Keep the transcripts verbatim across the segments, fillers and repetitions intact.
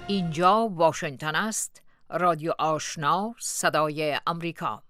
اینجا واشنگتن است، رادیو آشنا، صدای امریکا.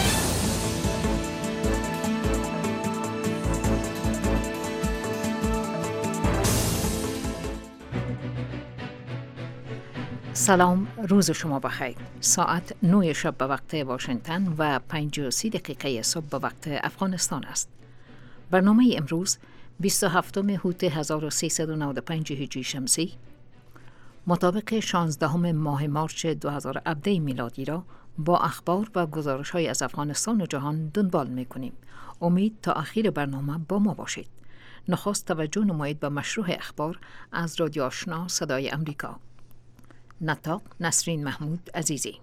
سلام، روز شما بخیر. ساعت نه شب به وقت واشنگتن و پنج و سی دقیقه صبح به وقت افغانستان است. برنامه امروز بیست و هفتم هوت هزار و سیصد و نود و پنج هجری شمسی مطابق شانزدهم ماه مارچ دو هزار و هفده میلادی را با اخبار و گزارش‌های از افغانستان و جهان دنبال می‌کنیم. امید تا اخیر برنامه با ما باشید. نخست توجه نمایید به مشروع اخبار از رادیو آشنا صدای امریکا. نطاق نسرین محمود عزیزی.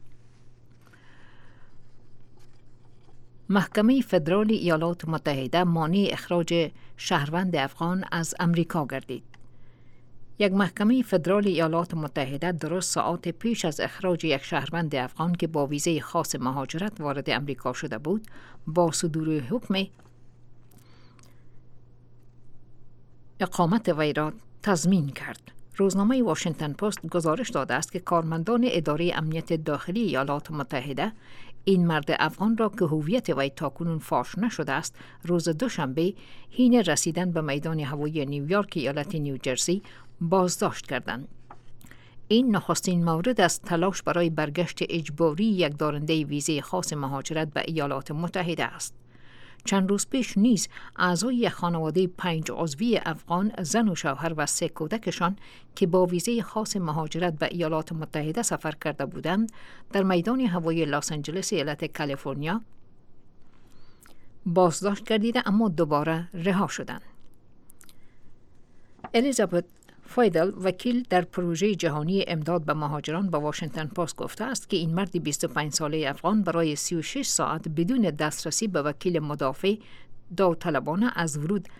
محکمه فدرال ایالات متحده مانع اخراج شهروند افغان از امریکا گردید. یک محکمه فدرال ایالات متحده درست ساعات پیش از اخراج یک شهروند افغان که با ویزه خاص مهاجرت وارد امریکا شده بود، با صدور حکم اقامت وی را تضمین کرد. روزنامه واشنگتن پست گزارش داده است که کارمندان اداره امنیت داخلی ایالات متحده این مرد افغان را که هویت وی تاکنون فاش نشده است، روز دوشنبه حین رسیدن به میدان هوایی نیویورک ایالت نیوجرسی بازداشت کردند. این نخستین مورد از تلاش برای برگشت اجباری یک دارنده ویزه خاص مهاجرت به ایالات متحده است. چند روز پیش نیز اعضای یک خانواده پنج عضوی افغان، زن و شوهر و سه کودکشان که با ویزه خاص مهاجرت به ایالات متحده سفر کرده بودند، در میدان هوایی لس آنجلس ایالت کالیفرنیا بازداشت گردیده اما دوباره رها شدند. الیزابت فایدل، وکیل در پروژه جهانی امداد به مهاجران، به واشنگتن پست گفته است که این مرد بیست و پنج ساله افغان برای سی و شش ساعت بدون دسترسی به وکیل مدافع داوطلبانه از ورود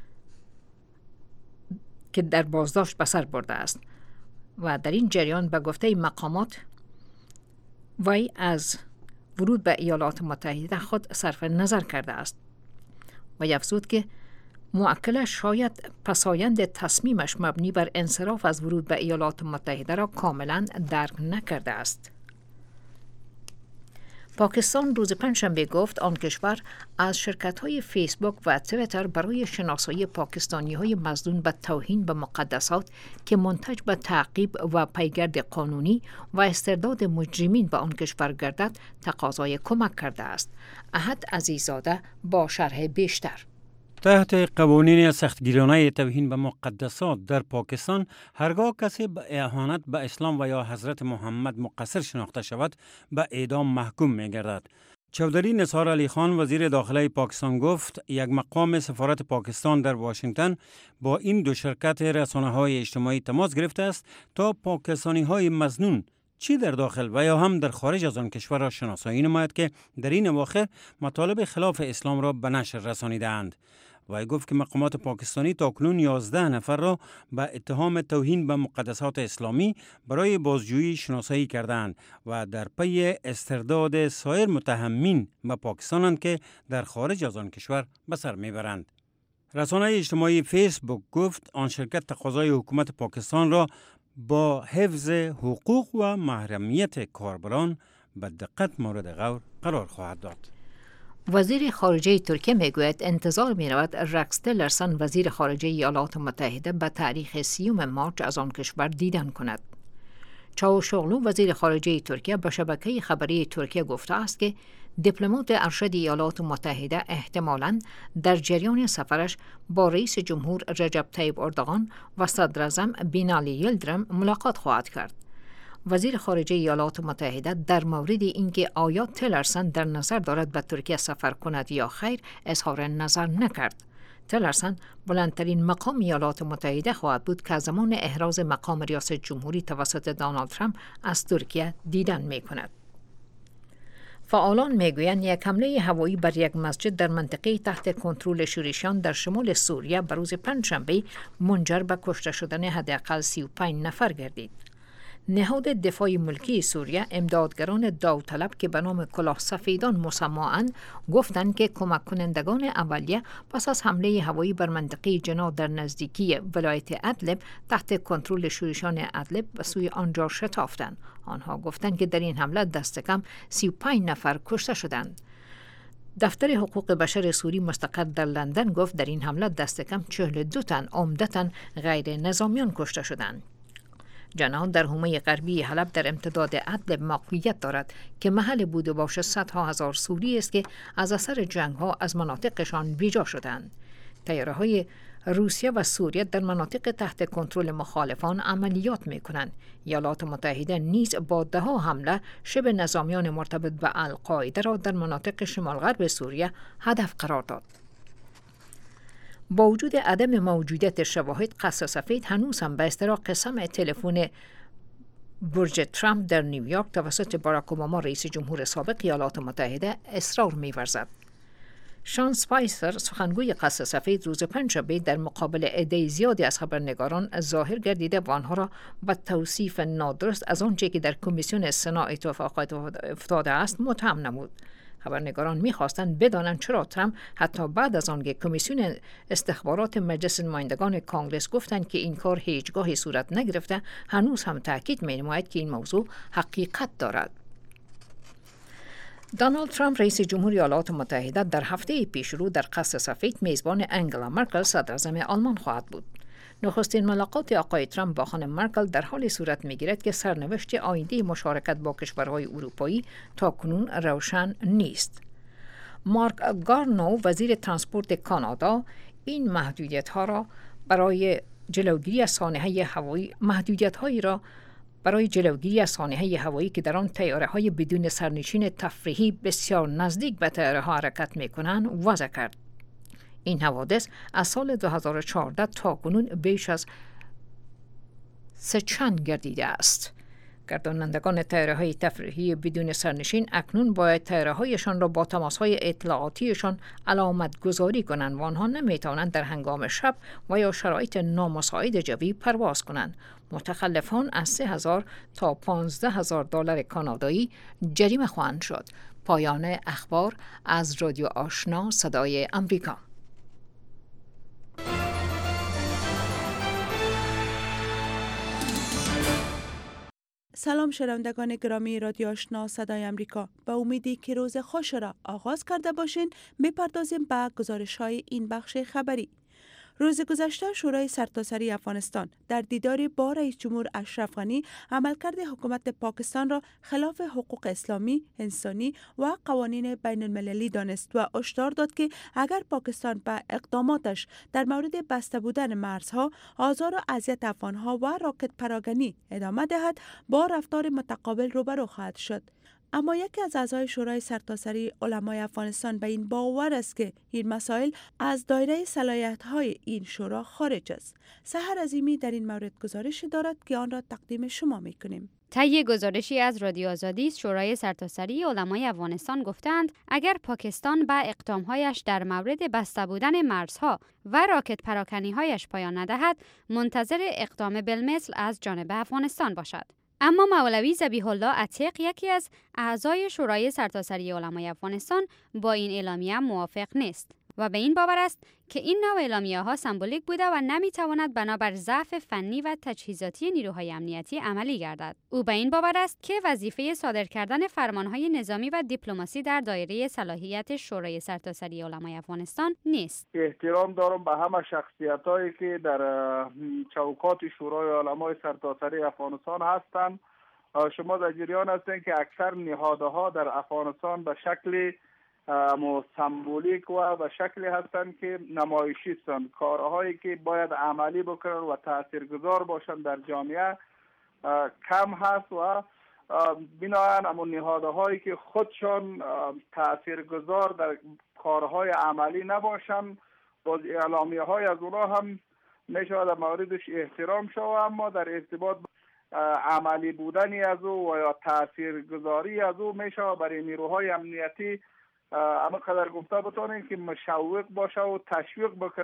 که در بازداشت به سر برده است و در این جریان به گفته مقامات وی از ورود به ایالات متحده خود صرف نظر کرده است و افزود که موکلش شاید پسایند تصمیمش مبنی بر انصراف از ورود به ایالات متحده را کاملا درک نکرده است. پاکستان روز پنجشنبه گفت آن کشور از شرکت‌های فیسبوک و تویتر برای شناسایی پاکستانی‌های مظنون به توهین به مقدسات که منتج به تعقیب و پیگرد قانونی و استرداد مجرمین به آن کشور گردد تقاضای کمک کرده است. احد عزیزاده با شرح بیشتر. تحت قوانین سختگیرانه توهین به مقدسات در پاکستان، هرگاه کسی به اهانت به اسلام و یا حضرت محمد مقصر شناخته شود، به اعدام محکوم می گردد. چودری نثار علی خان، وزیر داخله پاکستان، گفت یک مقام سفارت پاکستان در واشنگتن با این دو شرکت رسانه‌های اجتماعی تماس گرفته است تا پاکستانی‌های مظنون چی در داخل و یا هم در خارج از آن کشور را شناسایی نماید که در این اواخر مطالب خلاف اسلام را به نشر رسانیده‌اند. وی گفت که مقامات پاکستانی تاکنون یازده نفر را به اتهام توهین به مقدسات اسلامی برای بازجویی شناسایی کردند و در پی استرداد سایر متهمین به پاکستانند که در خارج از آن کشور به سر میبرند. رسانه اجتماعی فیسبوک گفت آن شرکت تقاضای حکومت پاکستان را با حفظ حقوق و محرمیت کاربران به دقت مورد غور قرار خواهد داد. وزیر خارجه ترکیه میگوید انتظار می‌رود رکس تیلرسون، وزیر خارجه ایالات متحده، به تاریخ سیوم مارچ از آن کشور دیدن کند. چاوشوغلو، وزیر خارجه ترکیه، به شبکه خبری ترکیه گفته است که دیپلمات ارشد ایالات متحده احتمالاً در جریان سفرش با رئیس جمهور رجب طیب اردوغان و صدر اعظم بینالی یلدرم ملاقات خواهد کرد. وزیر خارجه ایالات متحده در مورد اینکه آیا تیلرسون در نظر دارد به ترکیه سفر کند یا خیر اظهار نظر نکرد. تیلرسون بلندترین مقام ایالات متحده خواهد بود که زمان احراز مقام ریاست جمهوری توسط دونالد ترامپ از ترکیه دیدن می کند. فعالان میگویند یک حمله هوایی بر یک مسجد در منطقه تحت کنترل شوریشیان در شمال سوریه به روز پنجشنبه منجر به کشته شدن حداقل سی و پنج نفر گردید. نهاد دفاع ملکی سوریه امدادگران داوطلب که به نام کلاه سفیدان مسمااند گفتند که کمک کنندگان اولیه پس از حمله هوایی بر منطقه جنا در نزدیکی ولایت ادلب تحت کنترل شورشان ادلب به سوی آنجا شتافتند. آنها گفتند که در این حمله دست کم سی و پنج نفر کشته شدند. دفتر حقوق بشر سوری مستقر در لندن گفت در این حمله دست کم چهل و دو تن عمدتاً غیر نظامیان کشته شدند. جنا در حومه غربی حلب در امتداد ادلب موقعیت دارد که محل بود و باش صدها هزار سوری است که از اثر جنگ ها از مناطقشان بیجا شدند. تیاره های روسیه و سوریه در مناطق تحت کنترل مخالفان عملیات می کنند. ایالات متحده نیز با ده ها حمله شبه نظامیان مرتبط به القاعده را در مناطق شمال غرب سوریه هدف قرار داد. با وجود عدم موجودیت شواهد، قصر سفید هنوز هم به استراق سمع تلفن برج ترامپ در نیویورک توسط باراک اوباما رئیس جمهور سابق ایالات متحده اصرار می‌ورزد. شان سپایسر سخنگوی قصر سفید روز پنجشنبه در مقابل عده زیادی از خبرنگاران ظاهر گردیده و آنها را به توصیف نادرست از آنچه که در کمیسیون سنا اتفاقات افتاده است متهم نمود. خبرنگاران می‌خواستند بدانند چرا ترامپ حتی بعد از آنکه کمیسیون استخبارات مجلس نمایندگان کانگرس گفتند که این کار هیچگاهی صورت نگرفته، هنوز هم تاکید می‌نماید که این موضوع حقیقت دارد. دونالد ترامپ رئیس جمهوری ایالات متحده در هفته پیشرو در قصر سفید میزبان انگلا مرکل صدراعظم آلمان خواهد بود. نخستین ملاقات آقای ترامپ با خانم مرکل در حال صورت می‌گیرد که سرنوشت آینده مشارکت با کشورهای اروپایی تاکنون روشن نیست. مارک گارنو وزیر ترانسپورت کانادا این محدودیت‌ها را برای جلوگیری از سانحه هوایی محدودیت‌هایی را برای جلوگیری از سانحه هوایی که در آن طیاره‌های بدون سرنشین تفریحی بسیار نزدیک به طیاره‌ها حرکت می‌کنند وضع کرد. این حوادث از سال دو هزار و چهارده تا کنون بیش از سه چند گردیده است. گردانندگان طیاره‌های تفریحی بدون سرنشین اکنون باید طیاره‌هایشان را با تماس‌های اطلاعاتیشان علامت گذاری کنند و آنها نمی‌توانند در هنگام شب و یا شرایط نامساعد جوی پرواز کنند. متخلفان از سه هزار تا پانزده هزار دلار کانادایی جریمه خواهند شد. پایان اخبار از رادیو آشنا صدای آمریکا. سلام شنوندگان گرامی رادیو آشنا صدای آمریکا. به امیدی که روز خوش را آغاز کرده باشین، میپردازیم به گزارش‌های این بخش خبری. روز گذشته شورای سرتاسری افغانستان در دیدار با رئیس جمهور اشرف غنی عملکرد حکومت پاکستان را خلاف حقوق اسلامی، انسانی و قوانین بین المللی دانست و هشدار داد که اگر پاکستان به اقداماتش در مورد بسته بودن مرزها، آزار و اذیت افغانها و راکت پراکنی ادامه دهد، با رفتار متقابل روبرو خواهد شد. اما یکی از اعضای شورای سرتاسری علمای افغانستان به این باور است که این مسائل از دایره صلاحیت‌های این شورا خارج است. سحر عظیمی در این مورد گزارش دارد که آن را تقدیم شما می‌کنیم. طی گزارشی از رادیو آزادی، شورای سرتاسری علمای افغانستان گفتند اگر پاکستان به اقدامهایش در مورد بسته بودن مرزها و راکت پراکنی‌هایش پایان ندهد، منتظر اقدام بالمثل از جانب افغانستان باشد. اما مولوی ذبیح الله عتیق، یکی از اعضای شورای سرتاسری علمای افغانستان، با این اعلامیه موافق نیست و به این باور است که این نوع اعلامیه‌ها سمبولیک بوده و نمی‌تواند بنابر ضعف فنی و تجهیزاتی نیروهای امنیتی عملی گردد. او به این باور است که وظیفه صادر کردن فرمان‌های نظامی و دیپلماسی در دایره صلاحیت شورای سرتاسری علمای افغانستان نیست. احترام دارم به همه شخصیتایی که در چوکات شورای علمای سرتاسری افغانستان هستند. شما در جریان هستید که اکثر نهادها در افغانستان به شکل مو سمبولیک و به شکلی هستند که نمایشی هستند. کارهایی که باید عملی بکنن و تاثیرگذار باشن در جامعه کم هست و بنابراین اما نهادهایی که خودشان تاثیرگذار در کارهای عملی نباشن، باز اعلامیه های از اونها هم میشود در موردش احترام شود، اما در ارتباط عملی بودنی از او و یا تاثیرگذاری از او میشود برای نیروهای امنیتی اما قدر گفته بتونین که مشوق باشه و تشویق بکنن.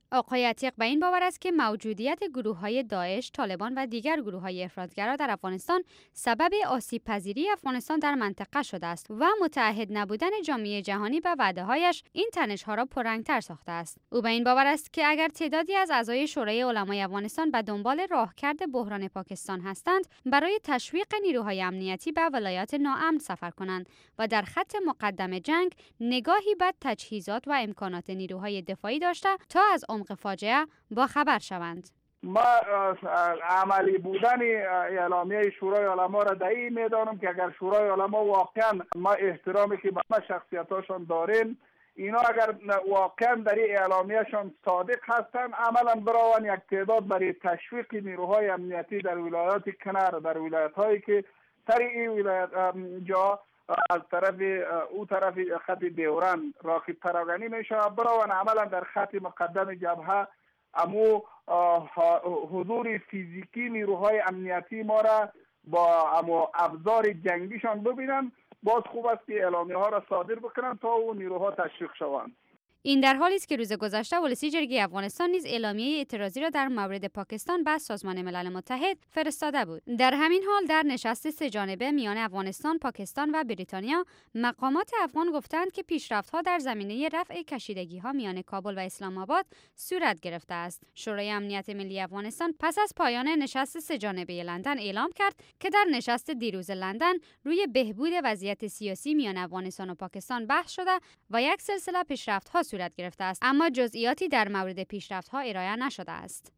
آقای عتیق به این باور است که موجودیت گروه‌های داعش، طالبان و دیگر گروه‌های افراطگرا در افغانستان سبب آسیب پذیری افغانستان در منطقه شده است و متعهد نبودن جامعه جهانی به وعده‌هایش این تنش‌ها را پررنگ‌تر ساخته است. او به این باور است که اگر تعدادی از اعضای شورای علمای افغانستان به دنبال راهکرد بحران پاکستان هستند، برای تشویق نیروهای امنیتی به ولایات ناامن سفر کنند و در خط مقدم جنگ نگاهی به تجهیزات و امکانات نیروهای دفاعی داشته تا از عمق فاجعه با خبر شوند. ما عملی بودن اعلامیه شورای علما را در این میدانم که اگر شورای علما واقعا ما احترامی که به شخصیتاشون داریم، اینا اگر واقعا در این اعلامیهشون صادق هستند، عملا براون یک تعداد برای تشویق نیروهای امنیتی در ولایات کنار، در ولایت هایی که سر این ولایت جا از طرف او طرف خط دیوران راکب پراگانی میشه، براون عملا در خط مقدم جبهه امو حضور فیزیکی نیروهای امنیتی ما را با امو ابزار جنگیشان ببینن. باز خوب است که اعلامیه ها را صادر بکنن تا اون نیروها تشویق شوند. این در حالی است که روز گذشته ولسی جرگه افغانستان نیز اعلامیه اعتراضی را در مورد پاکستان به سازمان ملل متحد فرستاده بود. در همین حال در نشست سه جانبه میان افغانستان، پاکستان و بریتانیا، مقامات افغان گفتند که پیشرفت‌ها در زمینه رفع کشیدگی‌ها میان کابل و اسلام آباد صورت گرفته است. شورای امنیت ملی افغانستان پس از پایان نشست سه جانبه لندن اعلام کرد که در نشست دیروز لندن روی بهبود وضعیت سیاسی میان افغانستان و پاکستان بحث شده و یک سلسله پیشرفت‌ها صورت گرفته است، اما جزئیاتی در مورد پیشرفت‌ها ارائه نشده است.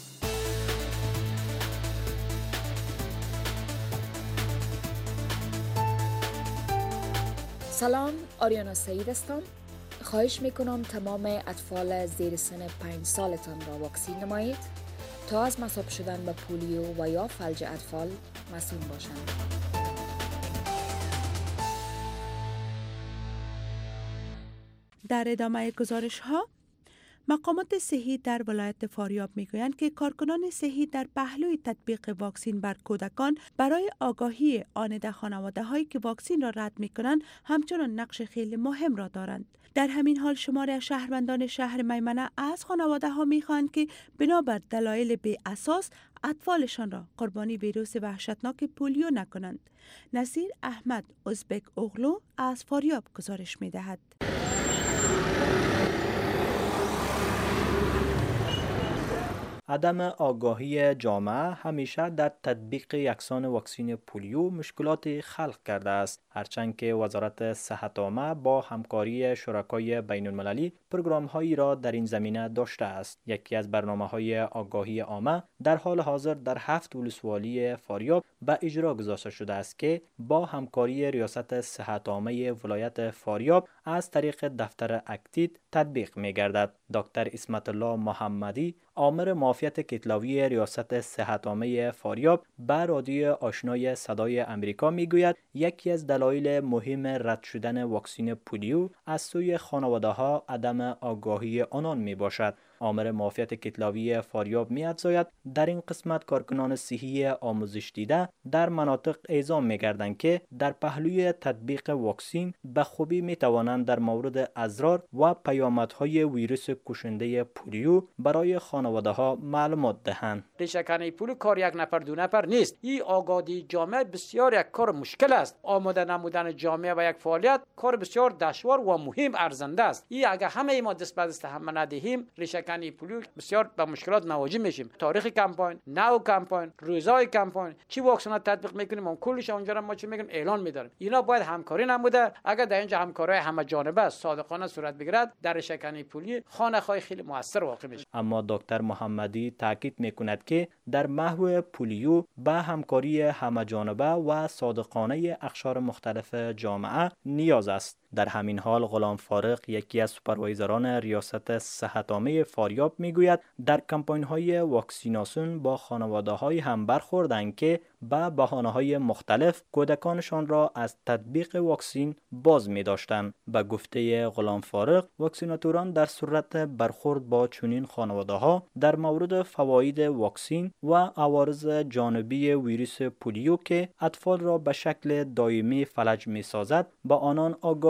سلام، آریانا سعید هستم. خواهش میکنم تمام اطفال زیر سن پنج سالتان را واکسین نمایید تا از مصاب شدن به پولیو و یا فلج اطفال مسئول باشند. در ادامه گزارش ها، مقامات صحی در ولایت فاریاب میگویند که کارکنان صحی در پهلوی تطبیق واکسین بر کودکان برای آگاهی آنده خانواده هایی که واکسین را رد میکنند همچنان نقش خیلی مهم را دارند. در همین حال شماری از شهروندان شهر میمنه از خانواده ها میخواهند که بنابر دلایل بی اساس اطفالشان را قربانی ویروس وحشتناک پولیو نکنند. نصیر احمد ازبک اغلو از فاریاب گزارش میدهد. عدم آگاهی جامعه همیشه در تطبیق یکسان واکسن پولیو مشکلات خلق کرده است، هرچند که وزارت صحت عامه با همکاری شرکای بین المللی پروگرام هایی را در این زمینه داشته است. یکی از برنامه های آگاهی عامه در حال حاضر در هفت ولسوالی فاریاب به اجرا گذاشته شده است که با همکاری ریاست صحت عامه ولایت فاریاب از طریق دفتر اکتید تطبیق می گردد. دکتر اسمت الله محمدی، آمر معافیت کتلاوی ریاست صحت عامه فاریاب، به رادیو آشنای صدای امریکا میگوید یکی از دلایل مهم رد شدن واکسن پولیو از سوی خانواده ها عدم آگاهی آنان می باشد. آمر معافیت کتلاوی فاریاب می افزاید در این قسمت کارکنان صحی آموزش دیده در مناطق اعزام می گردند که در پهلوی تطبیق واکسن به خوبی می توانند در مورد اضرار و پیامدهای ویروس کشنده پولیو برای خانواده ها معلومات دهند. ریشه‌کنی پولیو کار یک نفر دو نفر نیست. این آگاهی جامعه بسیار یک کار مشکل است. آماده نمودن جامعه و یک فعالیت کار بسیار دشوار و مهم ارزنده است. این اگر همه ما دست به دست هم ندهیم ریشه‌کنی پولیو بسیار به مشکلات مواجه میشیم. تاریخ کمپاین، نو کمپاین، روزهای کمپاین، چی واکسنات تطبیق میکنیم اون کلش اونجا را ما چی میگیم اعلان میداریم. اینا باید همکاری نموده. اگر در اینجا همکاری همه جانبه صادقانه صورت بگیرد در ریشه‌کنی پولیو خانه‌های خیلی موثر واقع میشه. اما دکتر محمدی تاکید میکند که در محو پولیو به همکاری همه جانبه و صادقانه اقشار مختلف جامعه نیاز است. در همین حال غلام فارق، یکی از سوپروایزران ریاست صحت عامه فاریاب میگوید در کمپاین های واکسیناسیون با خانواده های هم برخوردند که به بهانه های مختلف کودکانشان را از تطبیق واکسین باز می داشتند. به گفته غلام فارق، واکسیناتوران در صورت برخورد با چنین خانواده ها در مورد فواید واکسین و عوارض جانبی ویروس پولیو که اطفال را به شکل دائمی فلج می سازد با آنان آگاهی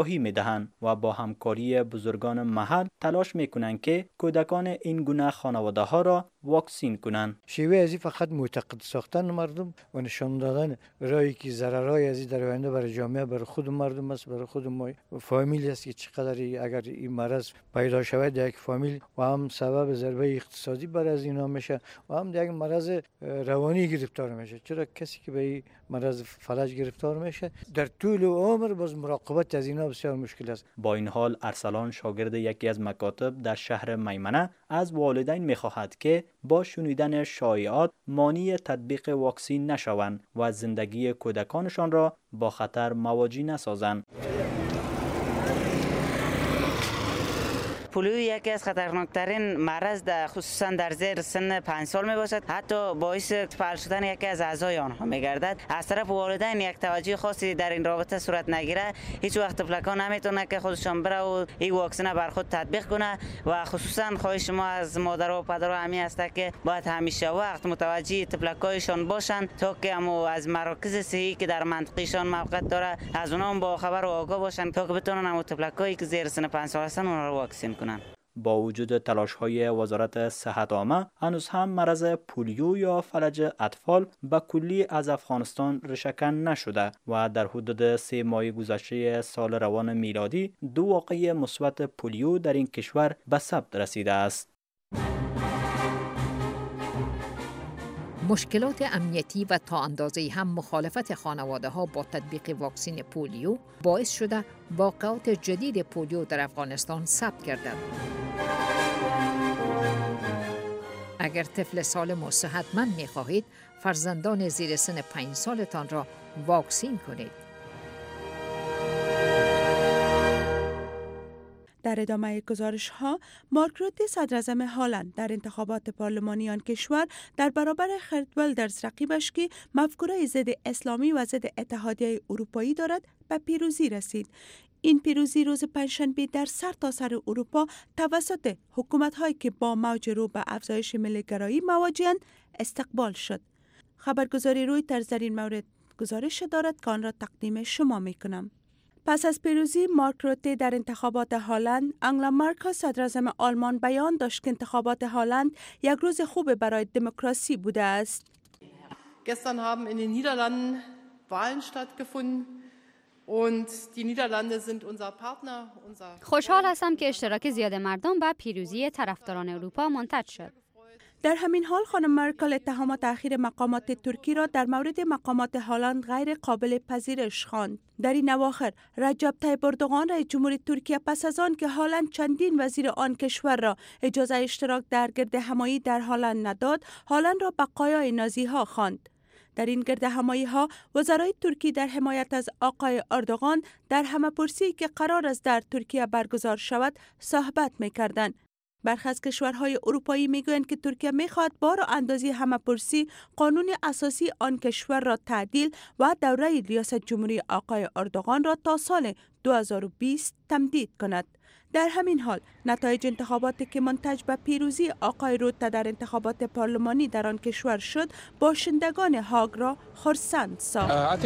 آگاهی می دهند و با همکاری بزرگان محل تلاش می کنند که کودکان این گونه خانواده ها را واکسین کنند. شیوه ازی فقط معتقد ساختن مردم و نشان دادن راهی که ضررهای ازی در آینده برای جامعه، برای خود مردم است، برای خود ما فامیل است که چقدر اگر این مرض پیدا شود در یک فامیل و هم سبب ضربه اقتصادی بر از اینا میشه و هم در یک مرض روانی گرفتار میشه. چرا کسی که به این مرض فلج گرفتار میشه در طول عمر باز مراقبت از اینا بسیار مشکل است. با این حال ارسلان شاگرد یکی از مکاتب در شهر میمنه از والدین میخواهد که با شنیدن شایعات مانع تطبیق واکسین نشوند و زندگی کودکانشان را با خطر مواجه نسازند. پولیو یکی از خطرناکترین مرض در خصوصا در زیر سن پنج سال می باشد. حتی باعث فلج شدن یکی از اعضای آنها می گردد. از طرف والدین یک توجه خاصی در این رابطه صورت نگیره، هیچ وقت طفلکان نمیتونه که خودشان بره و این واکسن بر خود تطبیق کنه و خصوصا خواهش ما از مادر و پدر همین است که باید همیشه وقت متوجه طفلکایشان باشند تا که اما از مراکز صحی که در منطقهشان موقعیت داره از اونها با خبر و آگاه باشند تا که بتونن اما طفلکایی که زیر سن پنج سال هستن اونها رو واکسین کنن. با وجود تلاش‌های وزارت صحت عامه هنوز هم مرض پولیو یا فلج اطفال به کلی از افغانستان ریشه‌کن نشده و در حدود سه ماه گذشته سال روان میلادی دو واقعه مثبت پولیو در این کشور به ثبت رسیده است. مشکلات امنیتی و تا اندازه‌ای هم مخالفت خانواده ها با تطبیق واکسن پولیو باعث شده واقعات جدید پولیو در افغانستان ثبت گردد. اگر طفل سالم و صحتمند می خواهید، فرزندان زیر سن پنج سالتان را واکسین کنید. در ادامه گزارش ها، مارک روته صدراعظم هلند در انتخابات پارلمانی آن کشور در برابر گرت ویلدرز رقیبش که مفکوره ضد اسلامی و ضد اتحادیه اروپایی دارد به پیروزی رسید. این پیروزی روز پنجشنبه در سرتاسر اروپا توسط حکومت‌هایی که با موج رو به افزایش ملی‌گرایی مواجه‌اند استقبال شد. خبرگزاری رویترز در این مورد گزارش دارد که آن را تقدیم شما می‌کنم. پس از پیروزی مارک روته در انتخابات هلند، انگلا مرکل صدراعظم آلمان بیان داشت که انتخابات هلند یک روز خوب برای دموکراسی بوده است. Gestern haben in den Niederlanden Wahlen stattgefunden und die Niederlande sind unser Partner, unser خوشحال هستم که اشتراک زیاد مردم به پیروزی طرفداران اروپا منتج شد. در همین حال خانم مرکل اتهامات اخیر مقامات ترکی را در مورد مقامات هلند غیر قابل پذیرش خواند. در این اواخر رجب طیب اردوغان رئیس جمهور ترکیه پس از آن که هلند چندین وزیر آن کشور را اجازه اشتراک در گردهمایی در هلند نداد، هلند را بقایای نازی ها خواند. در این گردهمایی ها وزرای ترکی در حمایت از آقای اردوغان در همه‌پرسی که قرار است در ترکیه برگزار شود صحبت می‌کردند. برخی از کشورهای اروپایی میگویند که ترکیه میخواهد بار و اندازی همه‌پرسی قانون اساسی آن کشور را تعدیل و دوره ریاست جمهوری آقای اردوغان را تا سال دو هزار و بیست تمدید کند. در همین حال نتایج انتخاباتی که منتج به پیروزی آقای روته در انتخابات پارلمانی در آن کشور شد باشندگان هاگ را خرسند ساخت.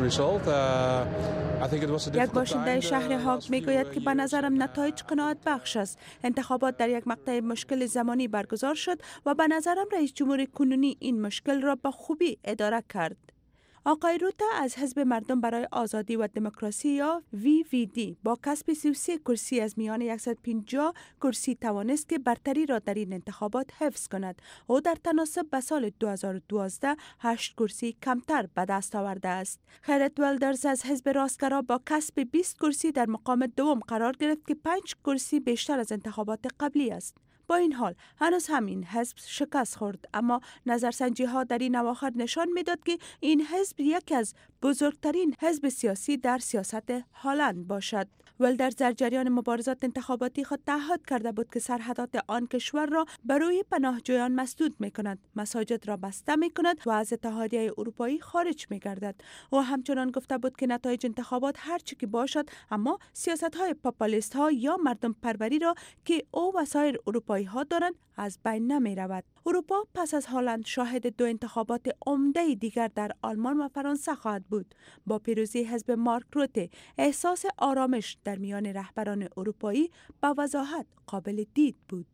یک باشنده شهر هاگ میگوید که به نظرم نتایج قناعت بخش است. انتخابات در یک مقطع مشکل زمانی برگزار شد و به نظرم رئیس جمهور کنونی این مشکل را به خوبی اداره کرد. آقای روته از حزب مردم برای آزادی و دموکراسی یا وی وی دی با کسب سی و سه کرسی از میان صد و پنجاه کرسی توانست که برتری را در این انتخابات حفظ کند. او در تناسب به سال دو هزار و دوازده هشت کرسی کمتر به دست آورده است. گرت ویلدرز از حزب راستگرا با کسب بیست کرسی در مقام دوم قرار گرفت که پنج کرسی بیشتر از انتخابات قبلی است. با این حال هنوز هم این حزب شکست خورد، اما نظرسنجی ها در این اواخر نشان میداد که این حزب یکی از بزرگترین حزب سیاسی در سیاست هلند باشد. ویلدرز در جریان مبارزات انتخاباتی خود تعهد کرده بود که سرحدات آن کشور را برای پناهجویان مسدود می کند، مساجد را بسته می کند و از اتحادیه اروپایی خارج می گردد. و همچنان گفته بود که نتایج انتخابات هر چی که باشد، اما سیاست های پاپولیست ها یا مردم پروری را که او و سایر اروپایی ها دارند از بین نمی رود. اروپا پس از هالند شاهد دو انتخابات عمده دیگر در آلمان و فرانسه خواهد بود. با پیروزی حزب مارک روته، احساس آرامش در میان رهبران اروپایی با وضاحت قابل دید بود.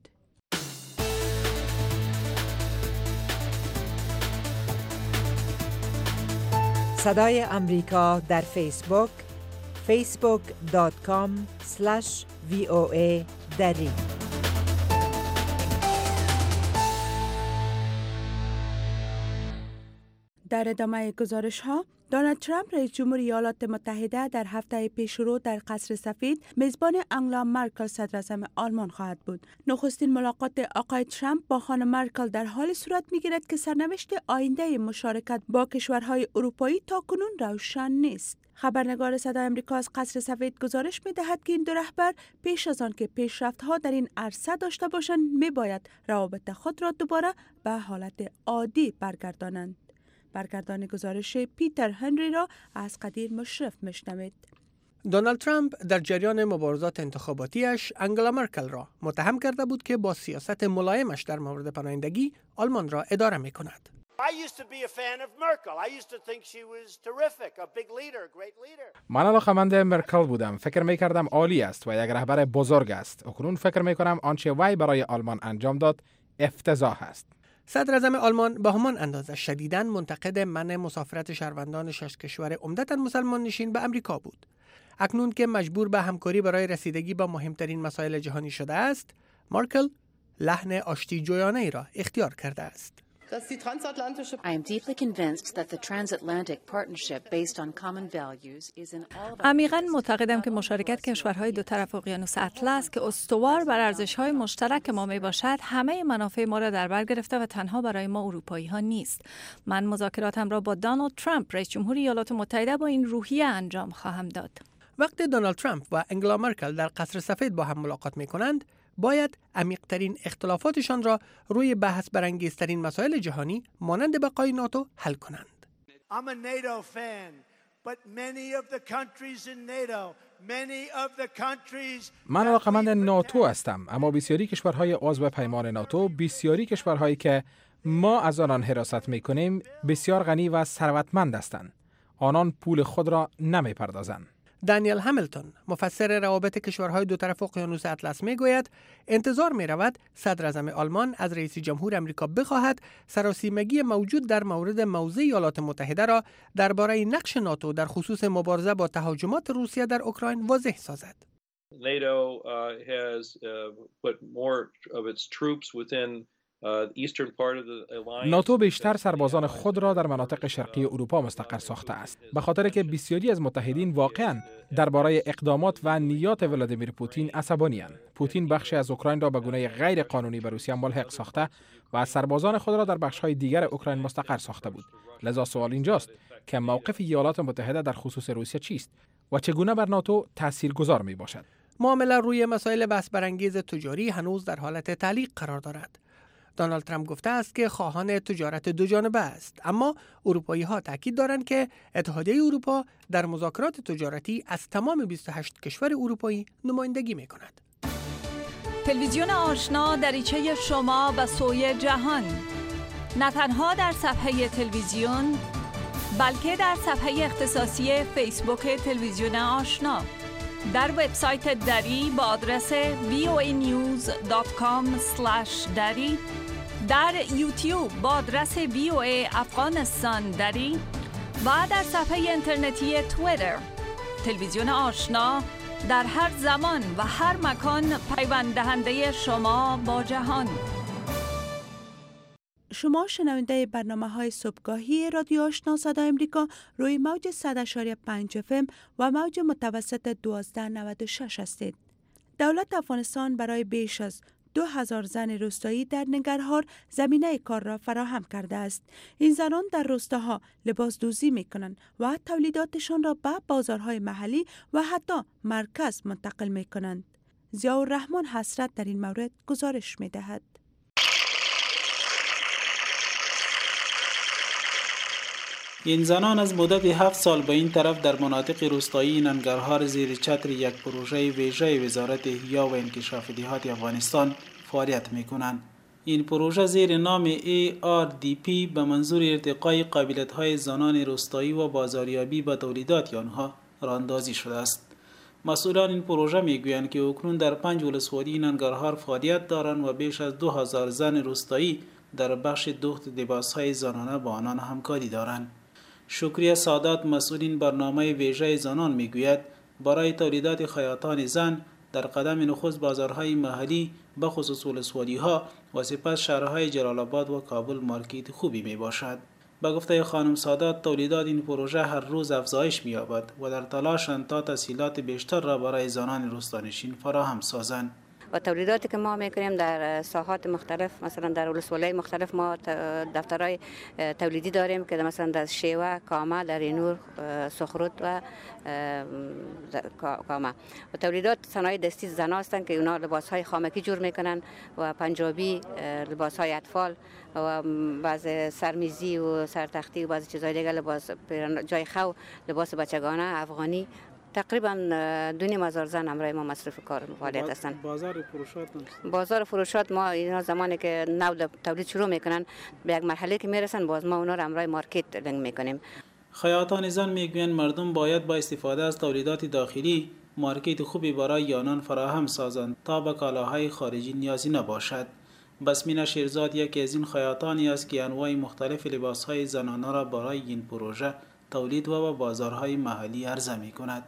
صدای امریکا در فیسبوک فیسبوک دات کام اسلش وی او ای دری. در ادامه گزارش ها، دونالد ترامپ رئیس جمهور ایالات متحده در هفته پیشرو در قصر سفید میزبان انگلا مرکل صدر اعظم آلمان خواهد بود. نخستین ملاقات آقای ترامپ با خانم مرکل در حال صورت میگیرد که سرنوشت آینده مشارکت با کشورهای اروپایی تاکنون روشن نیست. خبرنگار صدای آمریکا از قصر سفید گزارش می‌دهد که این دو رهبر پیش از آن که پیشرفت‌ها در این عرصه داشته باشند می‌باید روابط خود را دوباره به حالت عادی برگردانند. برگردان گزارش پیتر هنری را از قدیر مشرف میشنوید. دونالد ترامپ در جریان مبارزات انتخاباتیش انگلا مرکل را متهم کرده بود که با سیاست ملایمش در مورد پناهندگی آلمان را اداره می کند. من علاقه‌مند مرکل بودم. فکر می کردم عالی است و یک رهبر بزرگ است. اکنون فکر می کنم آنچه وی برای آلمان انجام داد افتضاح است. صدر اعظم آلمان به همان اندازه شدیداً منتقد منع مسافرت شهروندان شش کشور عمدتاً مسلمان نشین به امریکا بود. اکنون که مجبور به همکاری برای رسیدگی به مهمترین مسائل جهانی شده است، مرکل لحن آشتی جویانه ای را اختیار کرده است. I am deeply convinced that the transatlantic partnership based on common values is in all of عمیقاً معتقدم که مشارکت کشورهای دو طرف اقیانوس اطلس که استوار بر ارزش‌های مشترک ما میباشد همه منافع ما را در بر گرفته و تنها برای ما اروپایی‌ها نیست. من مذاکراتم را با دونالد ترامپ رئیس جمهور ایالات متحده با این روحیه انجام خواهم داد. وقتی دونالد ترامپ و انگلا مرکل در قصر سفید با هم ملاقات می‌کنند، باید عمیق‌ترین اختلافاتشان را روی بحث برانگیزترین مسائل جهانی مانند بقای ناتو حل کنند. من علاقه‌مند ناتو هستم، اما بسیاری کشورهای عضو پیمان ناتو، بسیاری کشورهایی که ما از آنان حراست می‌کنیم، بسیار غنی و ثروتمند هستند. آنان پول خود را نمی‌پردازند. دانیل همیلتون، مفسر روابط کشورهای دو طرف اقیانوس اطلس میگوید انتظار می رود صدر اعظم آلمان از رئیس جمهور امریکا بخواهد سراسیمگی موجود در مورد موضع ایالات متحده را درباره نقش ناتو در خصوص مبارزه با تهاجمات روسیه در اوکراین واضح سازد. NATO uh, has uh, put more of its troops within ناتو بیشتر سربازان خود را در مناطق شرقی اروپا مستقر ساخته است، به خاطر که بسیاری از متحدین واقعاً درباره اقدامات و نیات ولادیمیر پوتین عصبانی‌اند. پوتین بخشی از اوکراین را به گونه غیر قانونی به روسیه ملحق ساخته و سربازان خود را در بخش‌های دیگر اوکراین مستقر ساخته بود. لذا سوال اینجاست که موقف ایالات متحده در خصوص روسیه چیست و چگونه بر ناتو تاثیرگذار میباشد؟ معامله روی مسائل بحث برانگیز تجاری هنوز در حالت تعلیق قرار دارد. دونالد ترامپ گفته است که خواهان تجارت دو جانبه است، اما اروپایی ها تاکید دارند که اتحادیه اروپا در مذاکرات تجارتی از تمام بیست و هشت کشور اروپایی نمایندگی می کند. تلویزیون آشنا دریچه شما به سوی جهان، نه تنها در صفحه تلویزیون بلکه در صفحه اختصاصی فیسبوک تلویزیون آشنا، در وبسایت دری با آدرس وی او ای نیوز دات کام اسلش دری، در یوتیوب با آدرس وی او ای افغانستان دری و در صفحه اینترنتی توییتر. تلویزیون آشنا در هر زمان و هر مکان پیوند دهنده شما با جهان. شما شنونده برنامه‌های صبحگاهی رادیو آشنا صدای امریکا روی موج صد و پنج اف ام و موج متوسط دوازده نود و شش هستید. دولت افغانستان برای بیش از دو هزار زن روستایی در ننگرهار زمینه کار را فراهم کرده است. این زنان در روستاها لباس دوزی می‌کنند و تولیداتشان را به بازارهای محلی و حتی مرکز منتقل می‌کنند. ضیاءالرحمن حسرت در این مورد گزارش می‌دهد. این زنان از مدت هفت سال به این طرف در مناطق روستایی ننگرهار زیر چتر یک پروژه ویژه وزارت احیا و انکشاف دهات افغانستان فعالیت می‌کنند. این پروژه زیر نام ای آر دی پی به منظور ارتقای قابلیت‌های زنان روستایی و بازاریابی به تولیدات آنها راه‌اندازی شده است. مسئولان این پروژه میگویند که اکنون در پنج ولسوالی ننگرهار فعالیت دارند و بیش از دو هزار زن روستایی در بخش دوخت لباس‌های زنانه با آنان همکاری دارند. شکریه سادات مسئولین برنامه ویژه زنان میگوید برای تولیدات خیاطان زن در قدم نخست بازارهای محلی به خصوص ولسوالی‌ها و سپس شهرهای جلال آباد و کابل مارکت خوبی می باشد. به گفته خانم سادات تولیدات این پروژه هر روز افزایش می‌یابد و در تلاشند تا تسهیلات بیشتر را برای زنان روستانشین فراهم سازند. و تولیداتی که ما میکنیم در ساحات مختلف، مثلا در ولسوالی مختلف ما دفترهای تولیدی داریم که مثلا در شیوه، کامه، لرینور، سخرود و کامه. و تولیدات صنایع دستی زنا هستند که اونا لباسهای خامکی جور میکنن و پنجابی، لباسهای اطفال و بعض سرمیزی و سرتختی و بعض چیزهای دیگه، لباس جای خو، لباس بچگانه، افغانی. تقریبا دو نیم هزار زن همراه ما مصرف کار فعالیت هستند. بازار فروشات بازار فروشات ما اینا زمانی که نو تولید شروع میکنن به یک مرحله که میرسن باز ما اونا رو همراه مارکت لینک میکنیم. خیاطان زن میگویند مردم باید با استفاده از تولیدات داخلی مارکت خوبی برای آنان فراهم سازند تا به کالاهای خارجی نیازی نباشد. بسمین شیرزاد یکی از این خیاطانی است که انواع مختلف لباسهای زنانه را برای این پروژه تولید و به بازارهای محلی عرضه می کند.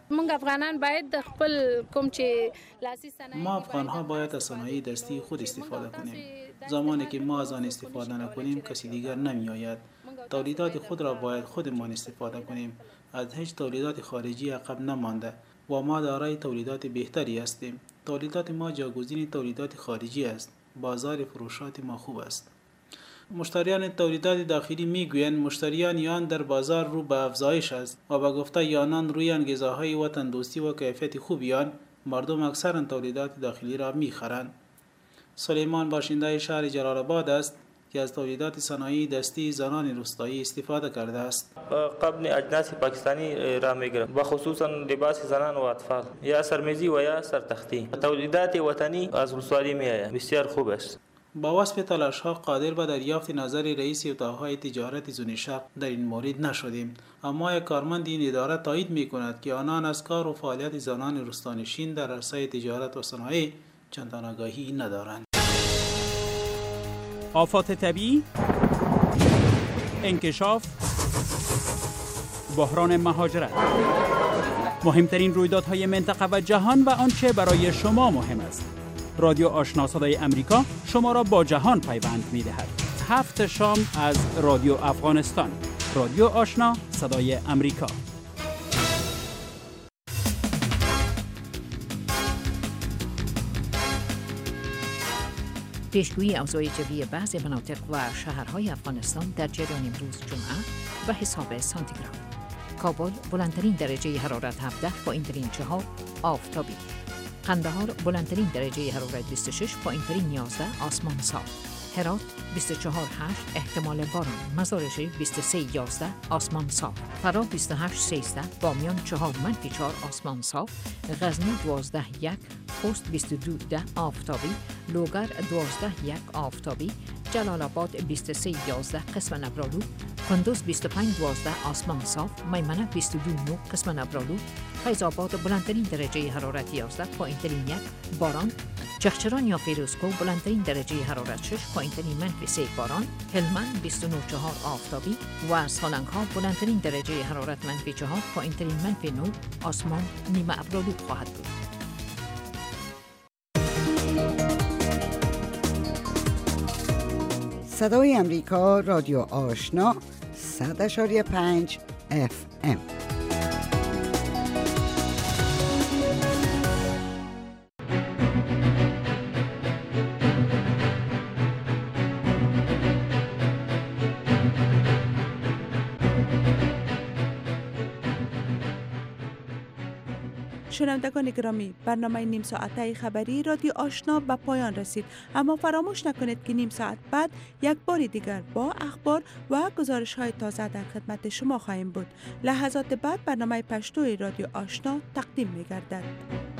ما افغان‌ها باید از صنایع دستی خود استفاده کنیم. زمانی که ما از آن استفاده نکنیم کسی دیگر نمی آید. تولیدات خود را باید خودمان استفاده کنیم. از هیچ تولیدات خارجی عقب نمانده و ما دارای تولیدات بهتری هستیم. تولیدات ما جاگزین تولیدات خارجی است. بازار فروشات ما خوب است. مشتریان تولیدات داخلی میگویند مشتریان آن در بازار رو به افزایش است و به گفته آنان روی غذاهای و تندرستی و کیفیت خوبی آن مردم اکثرا تولیدات داخلی را میخرند. سلیمان باشنده شهر جلال آباد است که از تولیدات صنایع دستی زنان روستایی استفاده کرده است. قبل اجناس پاکستانی را میگیرم و خصوصا لباس زنان و اطفال یا سرمیزی و یا سرتختی. تولیدات وطنی از روستایی میآید، بسیار خوب است. با وصف تلاش‌ها قادر به دریافت نظر رئیس اتاق‌های تجارت زونشق در این مورد نشدیم، اما یک کارمند این اداره تایید می‌کند که آنان از کار و فعالیت زنان روستانشین در عرصه تجارت و صنایع چندان آگاهی ندارند. آفات طبیعی، انکشاف، بحران مهاجرت، مهمترین رویدادهای منطقه و جهان و آنچه برای شما مهم است. رادیو آشنا صدای امریکا شما را با جهان پیوند می‌دهد. هفت شام از رادیو افغانستان. رادیو آشنا صدای امریکا. پیشگویی اوضاع جوی بعضی مناطق و شهرهای افغانستان در جریان امروز جمعه به حساب سانتیگراد. کابل بلندترین درجه حرارت هفده، پایین‌ترین چهار، آفتابی. قندهار بلندترین درجه حرارت بیست و شش، پایین‌ترین یازده، آسمان صاف. هرات بیست و چهار هشت، احتمال باران. مزار شریف بیست و سه یازده، آسمان صاف. فرا بیست و هشت سیزده، بامیان چهار منفی چهار، آسمان صاف. غزنی دوازده یک، خوست بیست و دو ده، آفتابی. لوگر دوازده یک، آفتابی. جلال آباد بیست و سه یازده، قسم ابرآلود. کندوز بیست و پنج دوازده، آسمان صاف. میمنه بیست و دو نه، قسم ابرآلود. فیض آباد بلندترین درجه حرارت یازده، پایین‌ترین یک، باران. چغچران یا فیروزکوه بلندترین درجه حرارت شش، پایین‌ترین منفی سه، باران. هلمند بیست و نه چهار، آفتابی. و سالنگ ها بلندترین درجه حرارت منفی چهار، پایین‌ترین منفی نه، آسمان نیمه ابرآلود خواهد بود. صدای امریکا، رادیو آشنا، صد اشاری پنج اف ام. شنوندگان گرامی، برنامه نیم ساعته خبری رادیو آشنا به پایان رسید، اما فراموش نکنید که نیم ساعت بعد یک بار دیگر با اخبار و گزارش های تازه در خدمت شما خواهیم بود. لحظات بعد برنامه پشتوی رادیو آشنا تقدیم می گردد.